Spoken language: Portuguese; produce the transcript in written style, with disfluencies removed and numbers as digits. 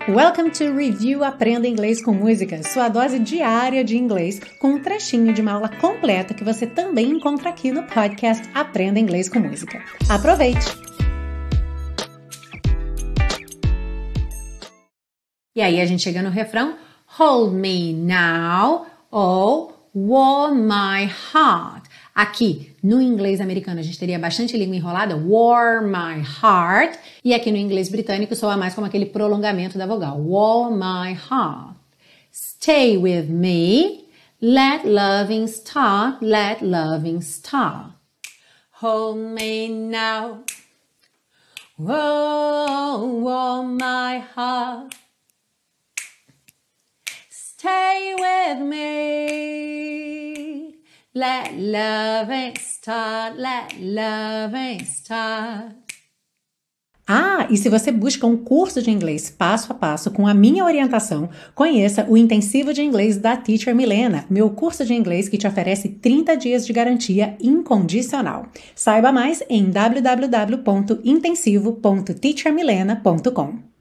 Welcome to Review Aprenda Inglês com Música, sua dose diária de inglês, com um trechinho de uma aula completa que você também encontra aqui no podcast Aprenda Inglês com Música. Aproveite! E aí a gente chega no refrão Hold me now ou Warm my heart. Aqui, no inglês americano, a gente teria bastante língua enrolada, warm my heart. E aqui no inglês britânico soa mais como aquele prolongamento da vogal, warm my heart. Stay with me, let loving start, let loving start. Hold me now, oh, warm my heart. Stay with me. Let loving start, let loving start. Ah, e se você busca um curso de inglês passo a passo com a minha orientação, conheça o Intensivo de Inglês da Teacher Milena, meu curso de inglês que te oferece 30 dias de garantia incondicional. Saiba mais em www.intensivo.teachermilena.com.